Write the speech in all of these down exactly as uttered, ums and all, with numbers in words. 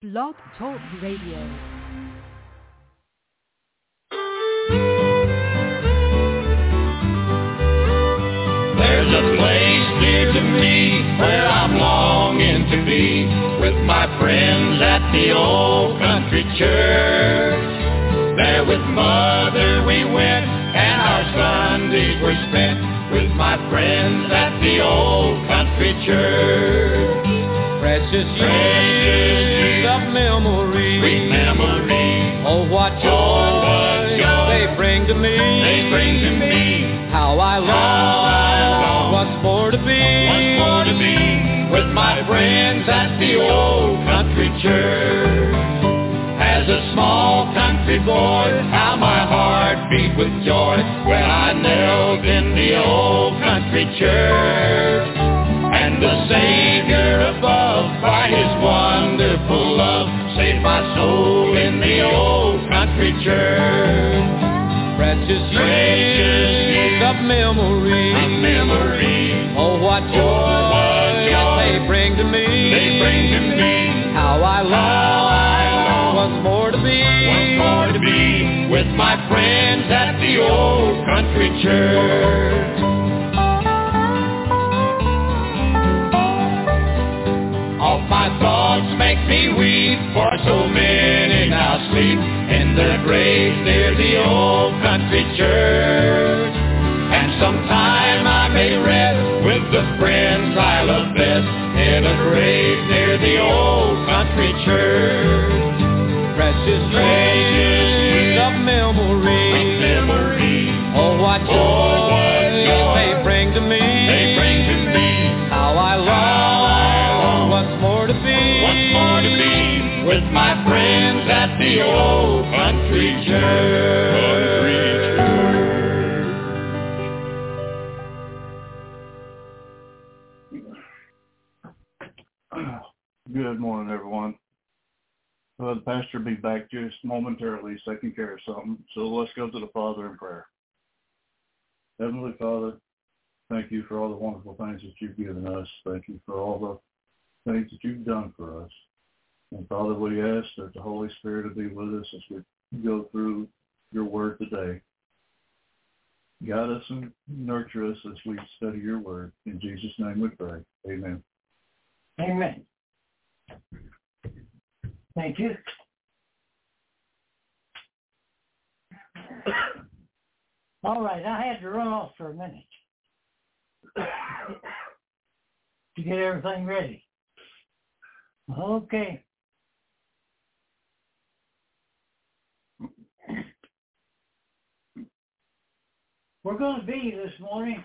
Blog Talk Radio. There's a place dear to me where I'm longing to be with my friends at the old country church. There with Mother we went and our Sundays were spent with my friends at the old country church. Precious years of memory, sweet memory. Oh, what joy, oh, what joy they bring to me. They bring to me. How I long once more to be, once more to be with my friends at the old country church. As a small country boy, how my heart beat with joy when I knelt in the old country church. And the Savior above, by His wonderful love, saved my soul in the old country church. Precious years of memory, of memory. Oh, what joy, oh, what joy they bring to me. They bring to me. How I long once more to be, once more to be with my friends at the old country church. All my thoughts make me weep, for so many now sleep in their graves near the old country church. And sometime I may rest with the friends I love best in a grave near the old country church. Precious years of memory, of memory. Oh, what joy, oh, what joy they bring to me. They bring to me. How I long once more to be, once more to be with my friends at the old country church. Good morning, everyone. Uh, the pastor will be back just momentarily. He's taking care of something. So let's go to the Father in prayer. Heavenly Father, thank you for all the wonderful things that you've given us. Thank you for all the things that you've done for us. And Father, we ask that the Holy Spirit will be with us as we go through your word today. Guide us and nurture us as we study your word. In Jesus' name we pray. Amen. Amen. Thank you. All right, I had to run off for a minute to get everything ready. Okay. We're going to be this morning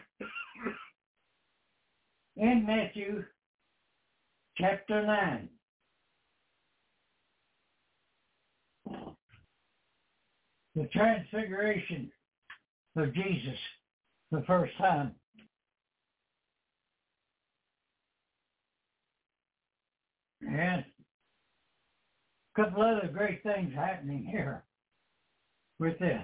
in Matthew chapter nine. The transfiguration of Jesus the first time. And a couple other great things happening here with this.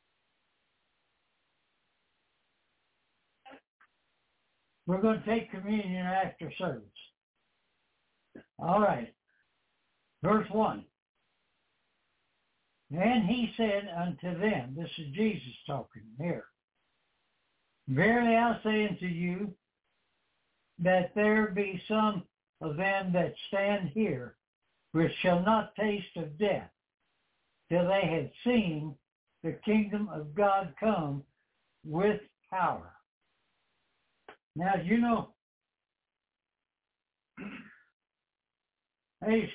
We're going to take communion after service. All right. Verse one. And he said unto them, this is Jesus talking here, verily I say unto you, that there be some of them that stand here, which shall not taste of death, till they have seen the kingdom of God come with power. Now, you know, there's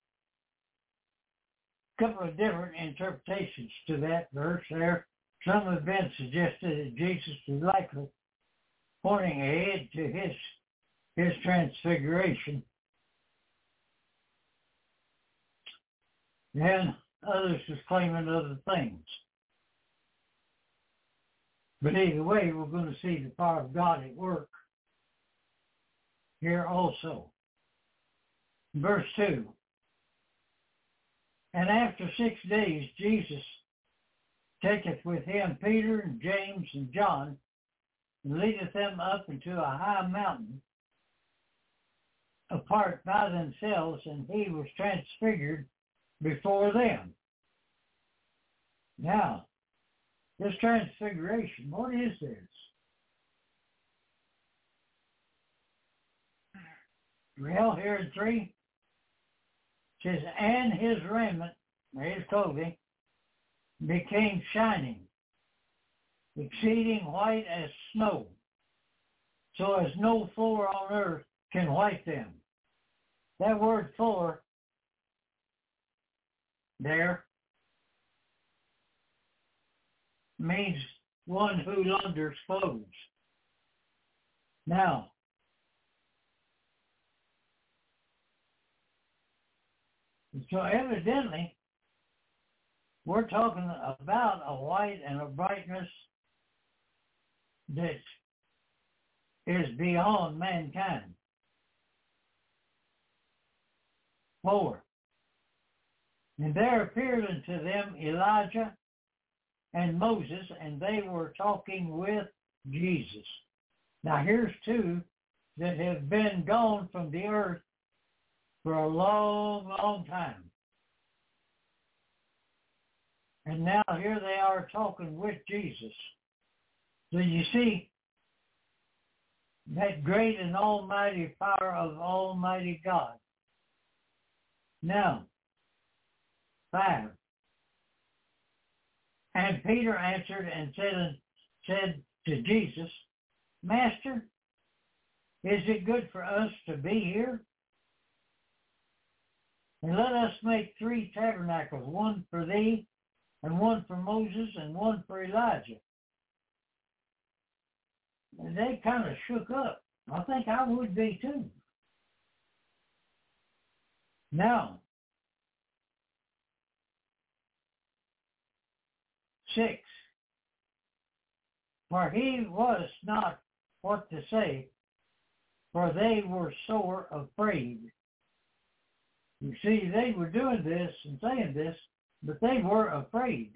a couple of different interpretations to that verse there. Some have been suggested that Jesus was likely pointing ahead to his his transfiguration. And others was claiming other things. But either way, we're going to see the power of God at work here also. Verse two. And after six days, Jesus taketh with him Peter and James and John, and leadeth them up into a high mountain, apart by themselves, and he was transfigured before them. Now, this transfiguration, what is this? Well, here in three, it says, and his raiment, his clothing, became shining, exceeding white as snow, so as no floor on earth can white them. That word floor there means one who launders clothes. Now, so evidently, we're talking about a white and a brightness that is beyond mankind. Four. And there appeared unto them Elijah and Moses, and they were talking with Jesus. Now here's two that have been gone from the earth for a long, long time. And now here they are talking with Jesus. So you see that great and almighty power of Almighty God. Now, five. And Peter answered and said, said to Jesus, Master, is it good for us to be here? And let us make three tabernacles, one for thee, and one for Moses, and one for Elijah. And they kind of shook up. I think I would be too. Now, six. For he was not what to say, for they were sore afraid. You see, they were doing this and saying this, but they were afraid.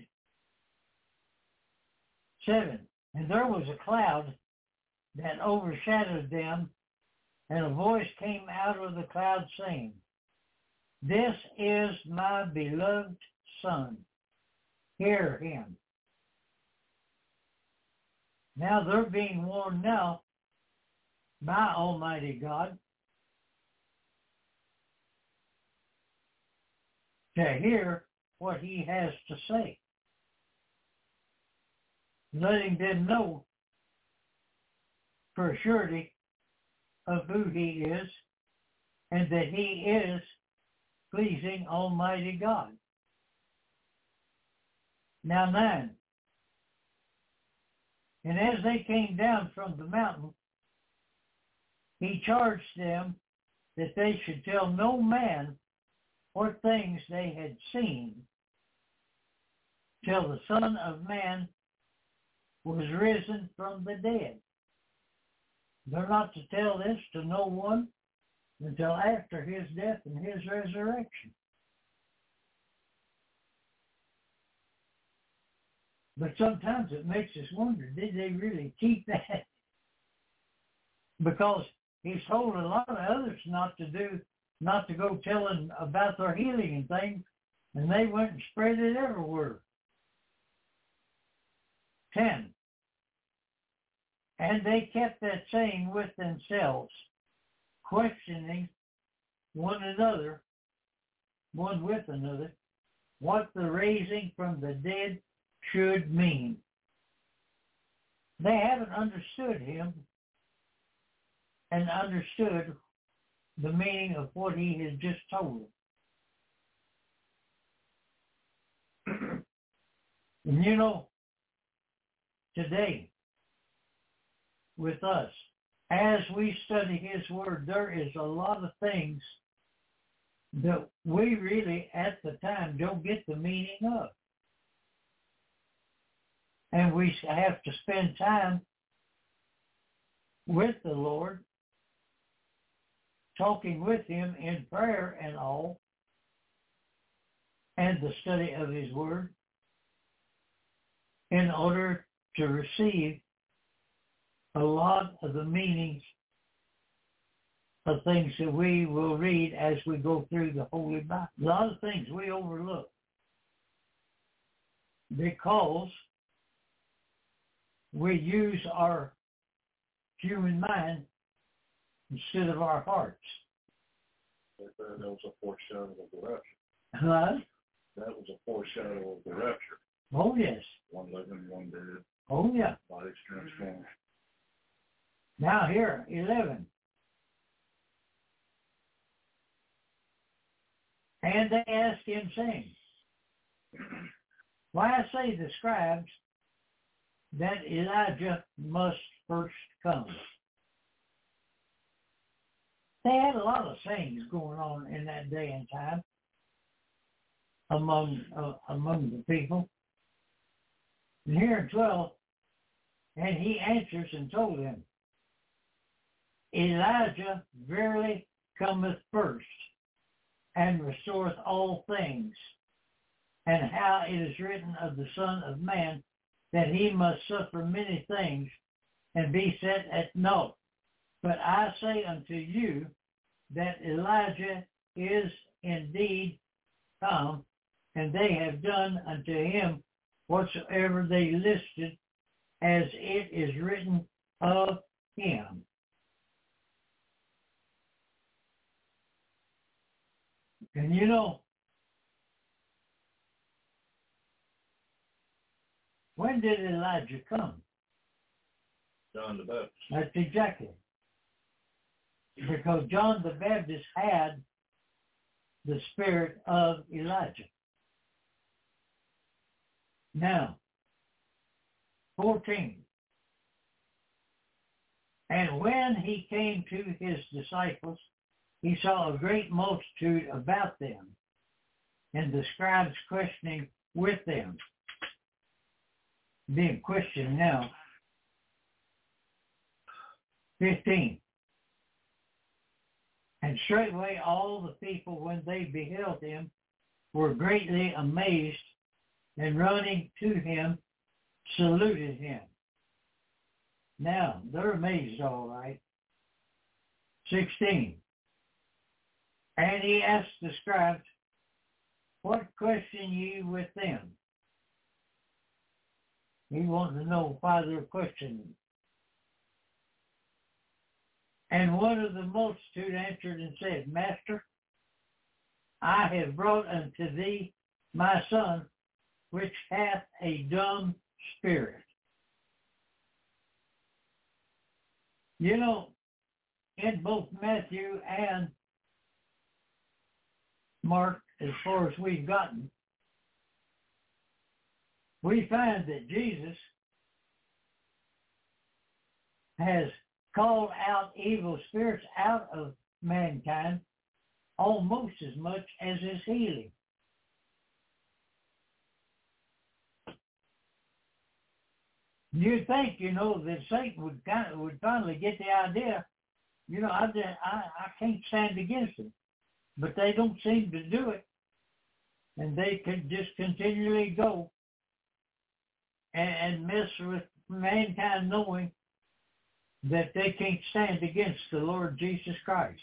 Seven. And there was a cloud that overshadowed them, and a voice came out of the cloud saying, This is my beloved Son. Hear him. Now they're being warned now by Almighty God to hear what he has to say, letting them know for surety of who he is and that he is pleasing Almighty God. Now nine. And as they came down from the mountain, he charged them that they should tell no man what things they had seen till the Son of Man was risen from the dead. They're not to tell this to no one until after his death and his resurrection. But sometimes it makes us wonder, did they really keep that? Because he's told a lot of others not to do, not to go telling about their healing and things, and they went and spread it everywhere. Ten. And they kept that saying with themselves, questioning one another, one with another, what the raising from the dead should mean. They haven't understood him and understood the meaning of what he has just told them. And you know, today, with us, as we study his word, there is a lot of things that we really, at the time, don't get the meaning of. And we have to spend time with the Lord, talking with him in prayer and all, and the study of his word, in order to receive a lot of the meanings of things that we will read as we go through the Holy Bible. A lot of things we overlook because we use our human mind instead of our hearts. That was a foreshadow of the rapture. Huh? That was a foreshadow of the rapture. Oh, yes. One living, one dead. Oh, yeah. Bodies transformed. Now here, eleven. And they asked him, saying, Why say the scribes that Elijah must first come? They had a lot of sayings going on in that day and time among uh, among the people. And here in twelve, and he answers and told them, Elijah verily cometh first, and restoreth all things, and how it is written of the Son of Man, that he must suffer many things, and be set at naught. But I say unto you that Elijah is indeed come, and they have done unto him whatsoever they listed, as it is written of him. And you know, when did Elijah come? John the Baptist. That's exactly. Because John the Baptist had the spirit of Elijah. Now, fourteen. And when he came to his disciples, he saw a great multitude about them, and the scribes questioning with them. Being questioned now. fifteen. And straightway all the people, when they beheld him, were greatly amazed, and running to him, saluted him. Now, they're amazed, all right. sixteen. And he asked the scribes, What question ye with them? He wanted to know why they're questioning. And one of the multitude answered and said, Master, I have brought unto thee my son, which hath a dumb spirit. You know, in both Matthew and Mark, as far as we've gotten, we find that Jesus has called out evil spirits out of mankind almost as much as his healing. You'd think, you know, that Satan would kind of would finally get the idea, you know, I, I, I can't stand against them. But they don't seem to do it. And they can just continually go and, and mess with mankind, knowing that they can't stand against the Lord Jesus Christ.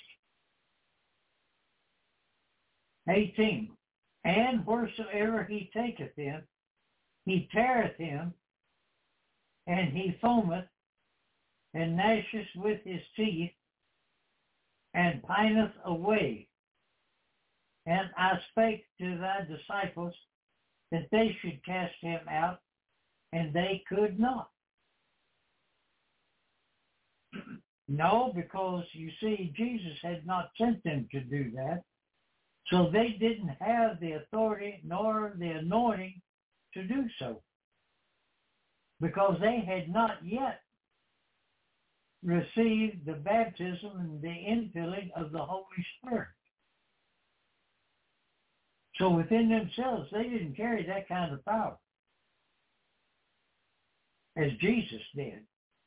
eighteen. And wheresoever he taketh him, he teareth him, and he foameth, and gnasheth with his teeth, and pineth away. And I spake to thy disciples that they should cast him out, and they could not. No, because you see, Jesus had not sent them to do that. So they didn't have the authority nor the anointing to do so, because they had not yet received the baptism and the infilling of the Holy Spirit. So within themselves, they didn't carry that kind of power as Jesus did.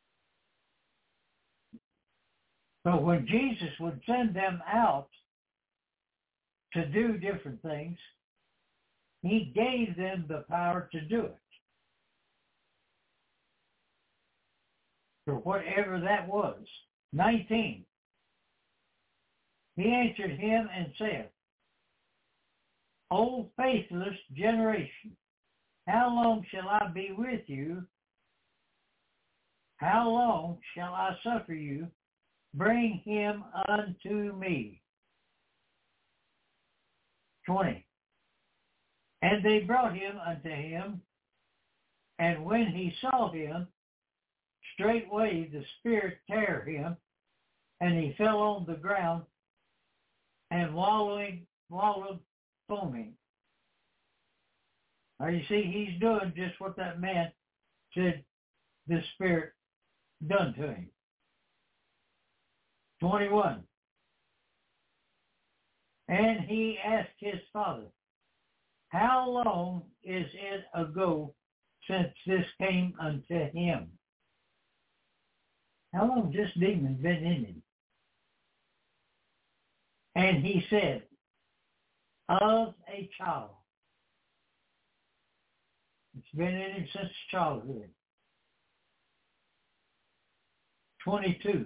But when Jesus would send them out to do different things, he gave them the power to do it. For whatever that was. nineteen. He answered him and said, O faithless generation, how long shall I be with you? How long shall I suffer you? Bring him unto me. twenty. And they brought him unto him, and when he saw him, straightway the spirit tear him, and he fell on the ground, and wallowing, wallowed, foaming. Now you see, he's doing just what that man said the spirit done to him. twenty-one. And he asked his father, how long is it ago since this came unto him? How long has this demon been in him? And he said, of a child. It's been in him since childhood. twenty-two.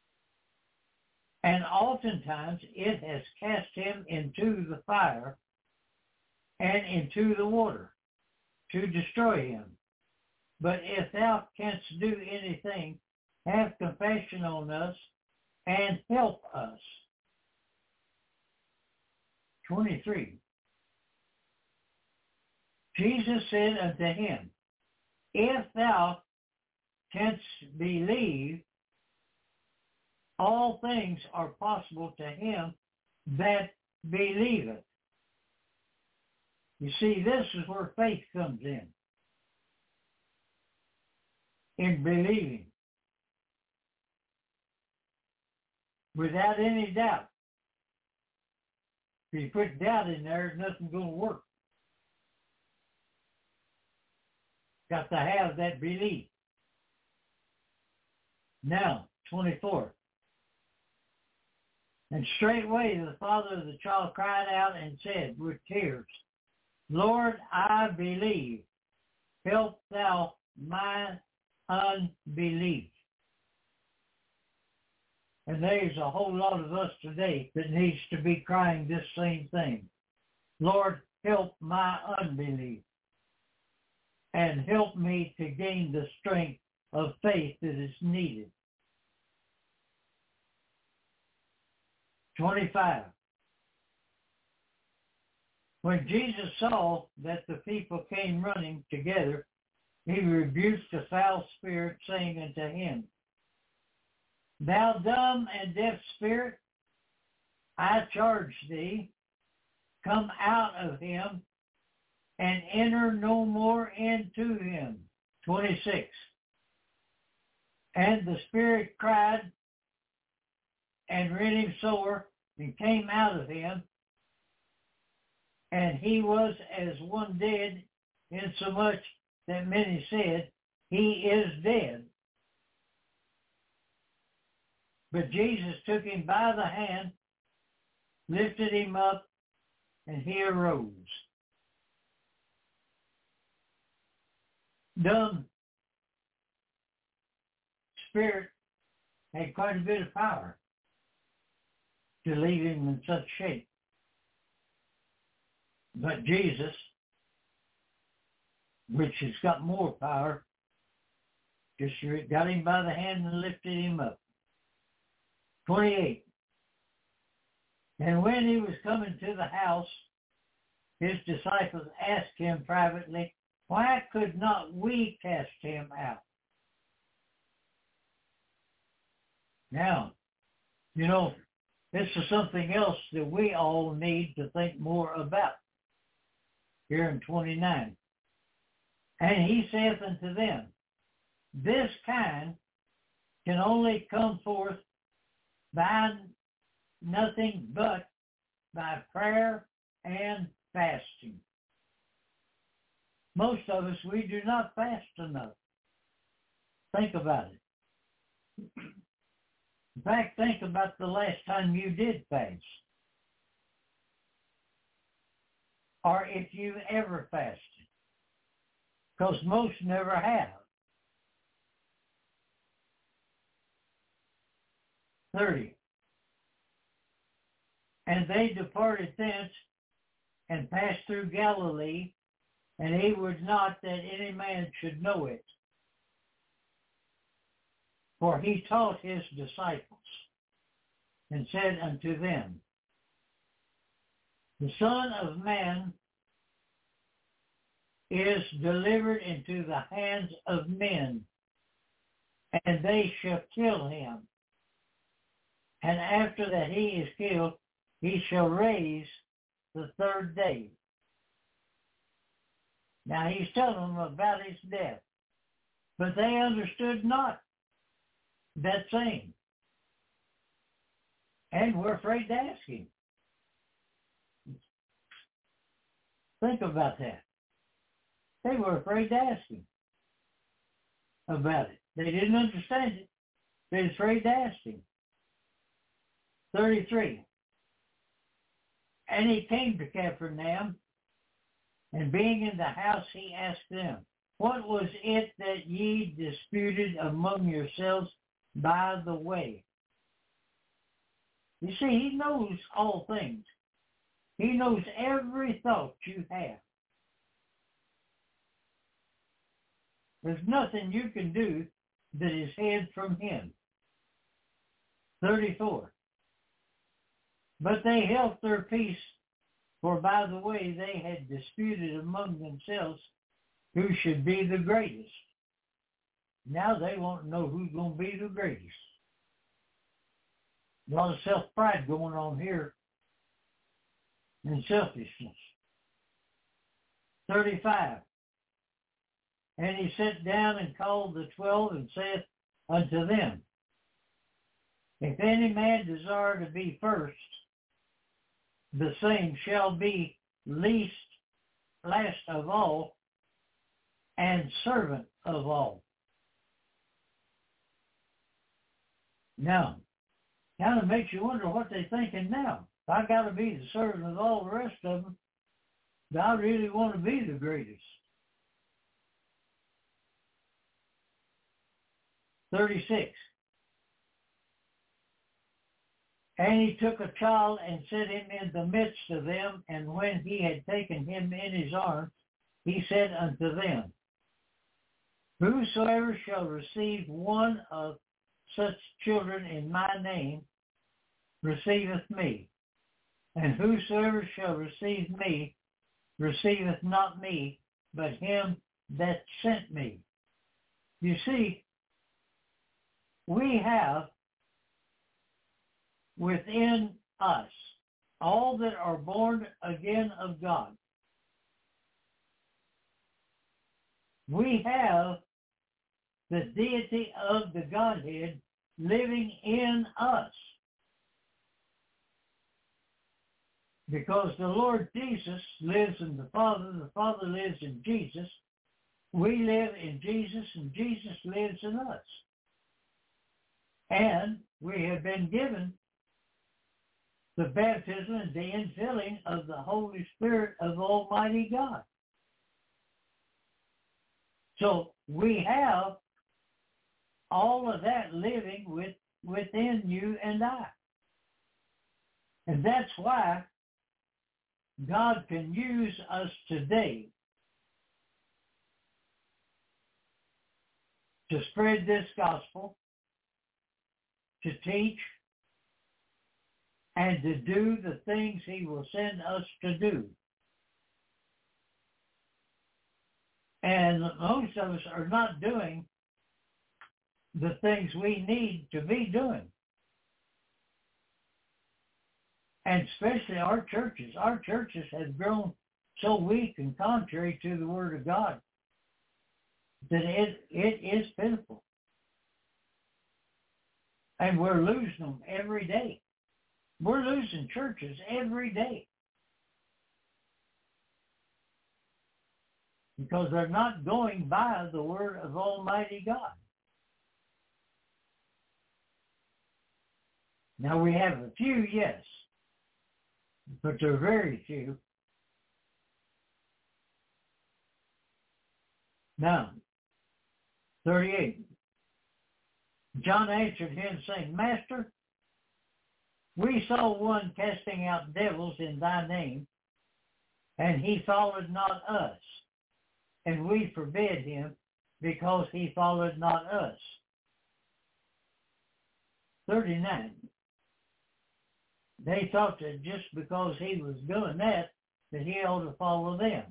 And oftentimes it has cast him into the fire and into the water to destroy him. But if thou canst do anything, have compassion on us and help us. twenty-three. Jesus said unto him, if thou canst believe, all things are possible to him that believeth. You see, this is where faith comes in. In believing. Without any doubt. If you put doubt in there, nothing's going to work. Got to have that belief. Now, twenty-four. And straightway the father of the child cried out and said with tears, Lord, I believe. Help thou my unbelief. And there's a whole lot of us today that needs to be crying this same thing. Lord, help my unbelief. And help me to gain the strength of faith that is needed. twenty-five. When Jesus saw that the people came running together, he rebuked the foul spirit, saying unto him, Thou dumb and deaf spirit, I charge thee, come out of him, and enter no more into him. twenty-six. And the spirit cried, and rent him sore, and came out of him, and he was as one dead, insomuch that many said, He is dead. But Jesus took him by the hand, lifted him up, and he arose. Dumb spirit had quite a bit of power to leave him in such shape. But Jesus, which has got more power, just got him by the hand and lifted him up. twenty-eight. And when he was coming to the house, his disciples asked him privately, Why could not we cast him out? Now, you know, this is something else that we all need to think more about. Here in twenty-nine. And he saith unto them, This kind can only come forth by nothing but by prayer and fasting. Most of us, we do not fast enough. Think about it. In fact, think about the last time you did fast. Or if you ever fasted. Because most never have. thirty. And they departed thence and passed through Galilee, and he would not that any man should know it. For he taught his disciples, and said unto them, the Son of Man is delivered into the hands of men, and they shall kill him. And after that he is killed, he shall raise the third day. Now he's telling them about his death, but they understood not that saying, and were afraid to ask him. Think about that. They were afraid to ask him about it. They didn't understand it. They were afraid to ask him. thirty-three. And he came to Capernaum, and being in the house, he asked them, what was it that ye disputed among yourselves by the way? You see, he knows all things. He knows every thought you have. There's nothing you can do that is hid from him. thirty-four. But they held their peace, for by the way they had disputed among themselves who should be the greatest. Now they want to know who's going to be the greatest. A lot of self-pride going on here and selfishness. thirty-five. And he sat down and called the twelve and saith unto them, if any man desire to be first, the same shall be least, last of all, and servant of all. Now, kind of makes you wonder what they're thinking now. If I got to be the servant of all the rest of them, do I really want to be the greatest? thirty-six. And he took a child and set him in the midst of them, and when he had taken him in his arms, he said unto them, whosoever shall receive one of such children in my name receiveth me, and whosoever shall receive me receiveth not me, but him that sent me. You see, we have within us all that are born again of God. We have the deity of the Godhead living in us. Because the Lord Jesus lives in the Father, the Father lives in Jesus. We live in Jesus, and Jesus lives in us. And we have been given the baptism and the infilling of the Holy Spirit of Almighty God. So we have all of that living with, within you and I. And that's why God can use us today to spread this gospel, to teach, and to do the things he will send us to do. And most of us are not doing the things we need to be doing. And especially our churches. Our churches have grown so weak and contrary to the Word of God that it, it is pitiful. And we're losing them every day. We're losing churches every day. Because they're not going by the word of Almighty God. Now we have a few, yes, but they're very few. Now, thirty-eight. John answered him, saying, Master, We saw one casting out devils in thy name, and he followed not us, and we forbid him, because he followed not us. thirty-nine. They thought that just because he was doing that, that he ought to follow them.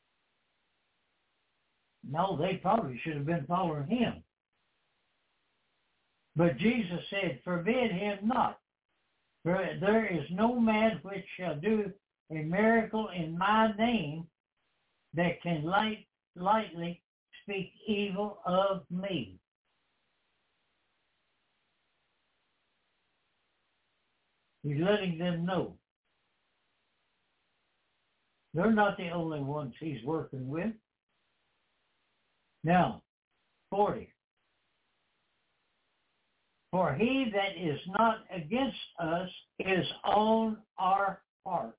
No, they probably should have been following him. But Jesus said, forbid him not. For there is no man which shall do a miracle in my name that can light, lightly speak evil of me. He's letting them know. They're not the only ones he's working with. Now, forty. For he that is not against us is on our part.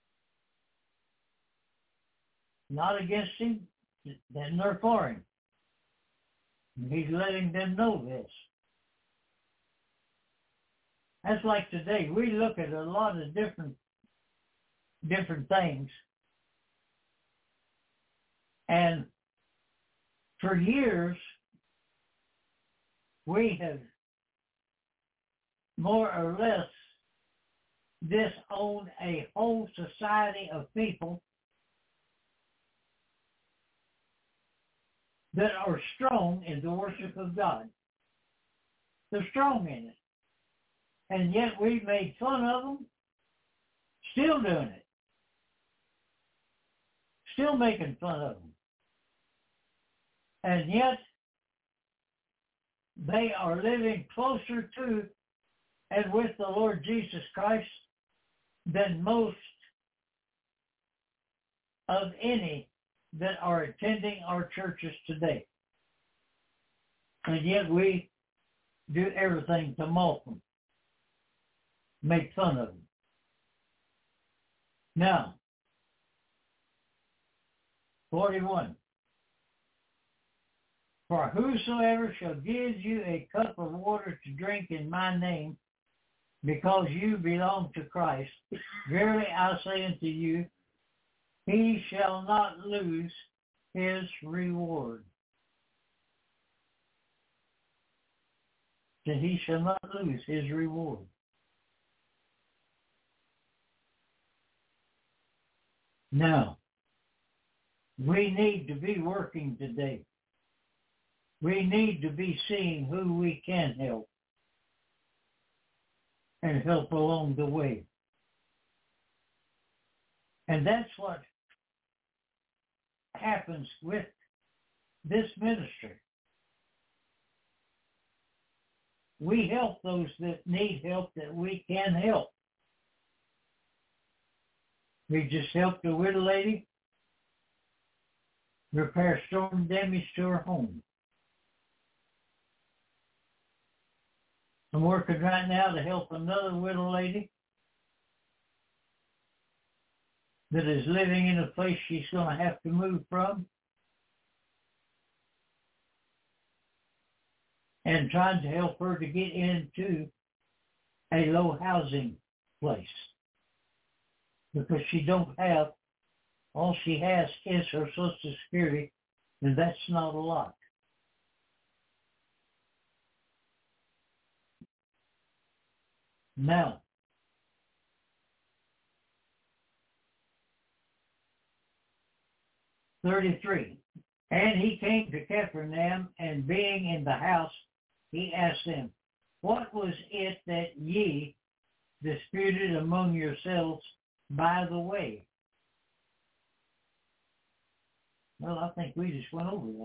Not against him, then they're for him. He's letting them know this. That's like today. We look at a lot of different different things. And for years, we have more or less disowned a whole society of people that are strong in the worship of God. They're strong in it. And yet we made fun of them, still doing it. Still making fun of them. And yet they are living closer to and with the Lord Jesus Christ than most of any that are attending our churches today. And yet we do everything to mock them, make fun of them. Now, forty-one. For whosoever shall give you a cup of water to drink in my name, because you belong to Christ, verily I say unto you, he shall not lose his reward. That he shall not lose his reward. Now, we need to be working today. We need to be seeing who we can help and help along the way. And that's what happens with this ministry. We help those that need help that we can help. We just helped a widow lady repair storm damage to her home. I'm working right now to help another widow lady that is living in a place she's going to have to move from, and trying to help her to get into a low housing place, because she don't have, all she has is her Social Security, and that's not a lot. Now, thirty-three. And he came to Capernaum, and being in the house, he asked them, what was it that ye disputed among yourselves by the way? Well, I think we just went over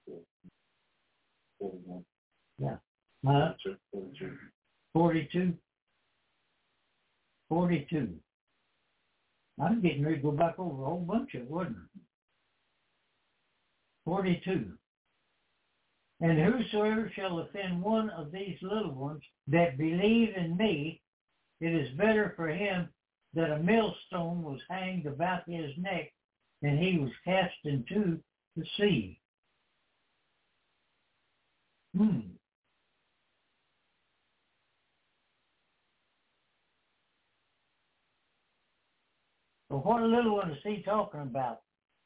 that. Yeah. Uh, forty-two. forty-two. I'm getting ready to go back over a whole bunch of it, wasn't I? forty-two. And whosoever shall offend one of these little ones that believe in me, it is better for him that a millstone was hanged about his neck and he was cast into the sea. Hmm. But what little one is he talking about?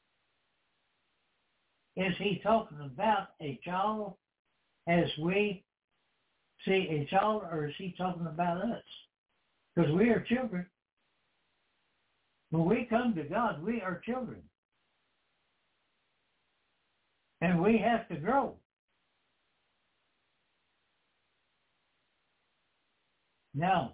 Is he talking about a child as we see a child, or is he talking about us? Because we are children. When we come to God, we are children. And we have to grow. Now,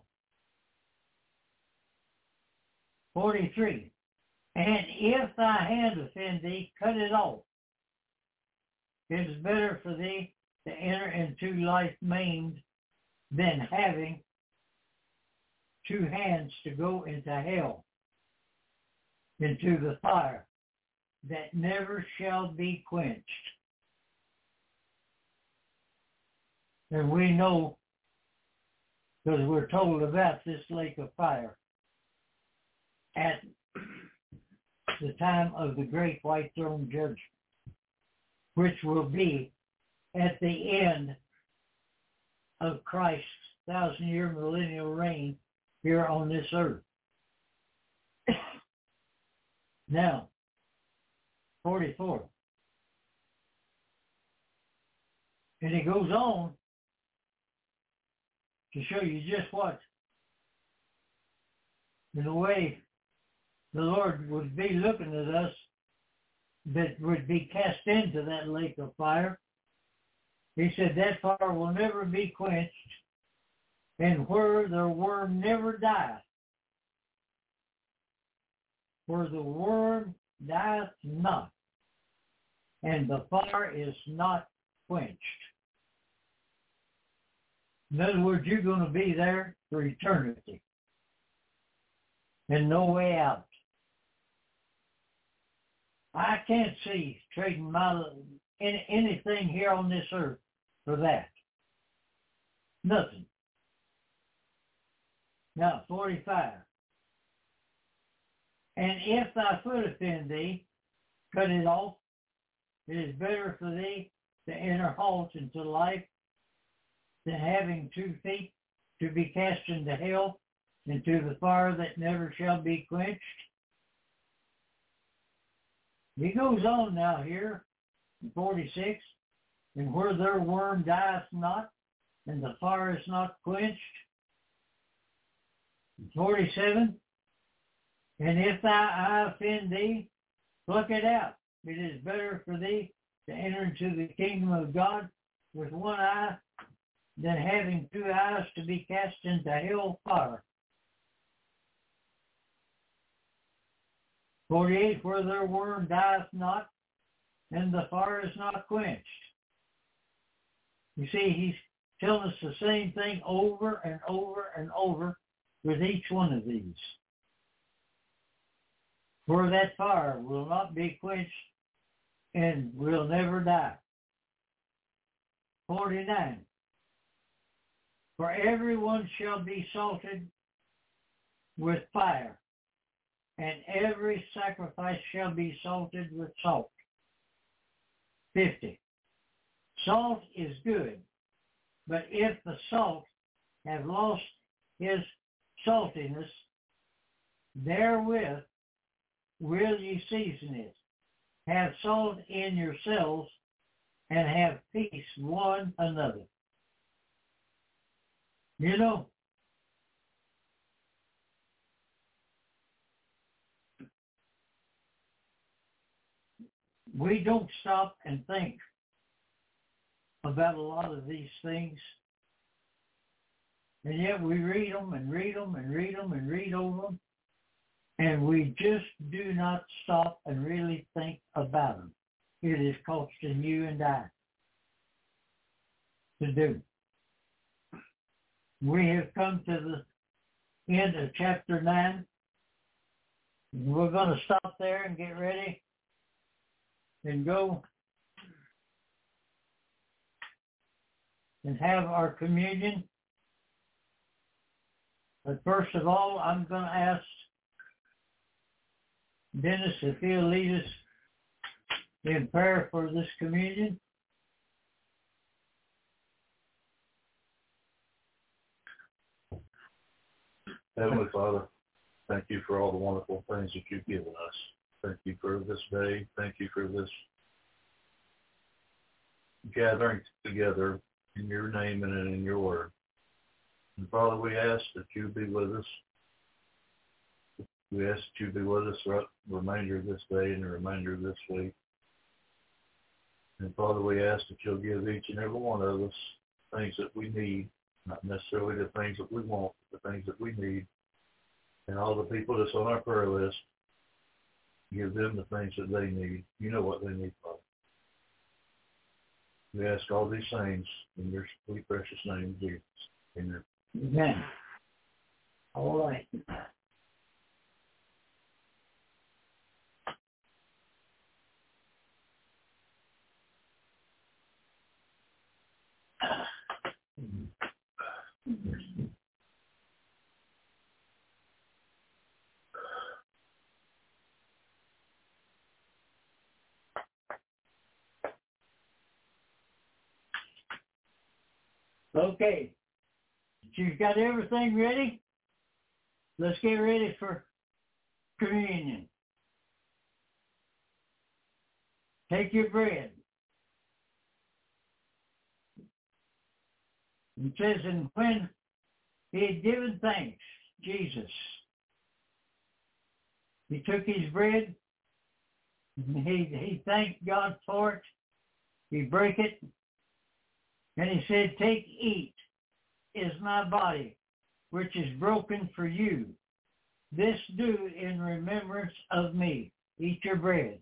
forty-three. And if thy hand offend thee, cut it off. It is better for thee to enter into life maimed than having two hands to go into hell, into the fire that never shall be quenched. And we know, because we're told about this lake of fire at the time of the great white throne judgment, which will be at the end of Christ's thousand-year millennial reign here on this earth. Now, forty-four. And he goes on to show you just what, in a way, the Lord would be looking at us that would be cast into that lake of fire. He said that fire will never be quenched, and where the worm never dieth. Where the worm dieth not, and the fire is not quenched. In other words, you're going to be there for eternity, and no way out. I can't see trading my any, anything here on this earth for that. Nothing. Now, forty-five. And if thy foot offend thee, cut it off. It is better for thee to enter halt into life than having two feet to be cast into hell, into the fire that never shall be quenched. He goes on now here in forty-six, and where their worm dieth not, and the fire is not quenched. forty-seven, and if thy eye offend thee, pluck it out. It is better for thee to enter into the kingdom of God with one eye than having two eyes to be cast into hell fire. forty-eight, where their worm dieth not, and the fire is not quenched. You see, he's telling us the same thing over and over and over with each one of these. For that fire will not be quenched and will never die. forty-nine. For everyone shall be salted with fire, and every sacrifice shall be salted with salt. fifty. Salt is good, but if the salt have lost his saltiness, therewith will ye season it. Have salt in yourselves, and have peace one another. You know, we don't stop and think about a lot of these things, and yet we read them and read them and read them and read over them, and we just do not stop and really think about them. It is costing you and I to do. We have come to the end of chapter nine. We're going to stop there and get ready and go and have our communion. But first of all, I'm going to ask Dennis if he'll lead us in prayer for this communion. Heavenly Father, Thank you for all the wonderful things that you've given us. Thank you for this day. Thank you for this gathering together in your name and in your word. And Father, we ask that you be with us. We ask that you be with us throughout the remainder of this day and the remainder of this week. And Father, we ask that you'll give each and every one of us things that we need, not necessarily the things that we want, but the things that we need. And all the people that's on our prayer list, give them the things that they need. You know what they need, Father. We ask all these things in your sweet, precious name, Jesus. Amen. Amen. All right. Okay. You've got everything ready? Let's get ready for communion. Take your bread. It says, and when he had given thanks, Jesus, he took his bread, and he, he thanked God for it. He broke it, and he said, take, eat, is my body, which is broken for you. This do in remembrance of me. Eat your bread.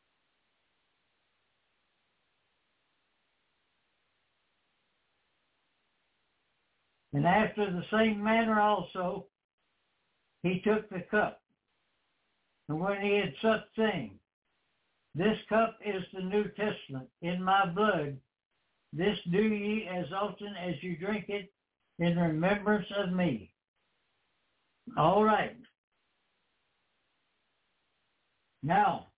And after the same manner also, he took the cup. And when he had supped, saying, this cup is the New Testament in my blood. This do ye as often as you drink it in remembrance of me. All right. Now,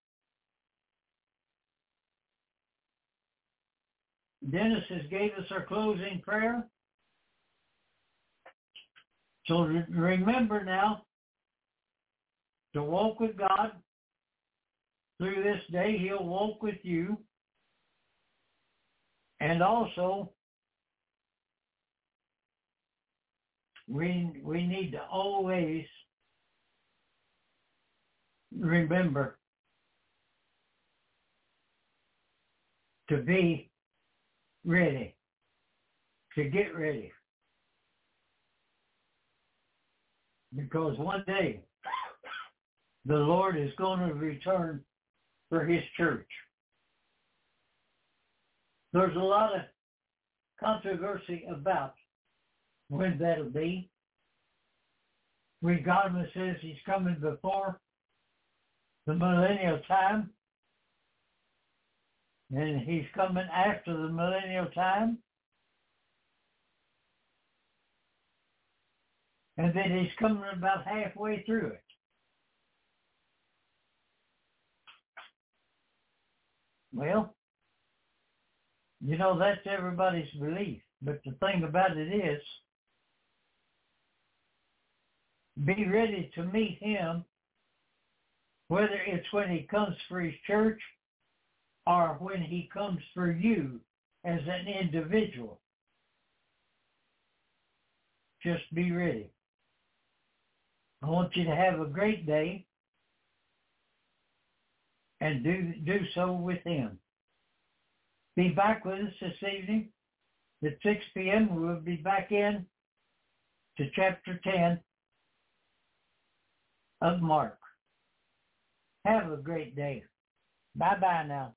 Dennis has gave us our closing prayer. So remember now to walk with God through this day. He'll walk with you. And also, we, we need to always remember to be ready, to get ready. Because one day, the Lord is going to return for his church. There's a lot of controversy about when that'll be. When God says he's coming before the millennial time, and he's coming after the millennial time, and then he's coming about halfway through it. Well, you know, that's everybody's belief. But the thing about it is, be ready to meet him, whether it's when he comes for his church or when he comes for you as an individual. Just be ready. I want you to have a great day and do do so with him. Be back with us this evening at six p.m. We'll be back in to chapter ten of Mark. Have a great day. Bye-bye now.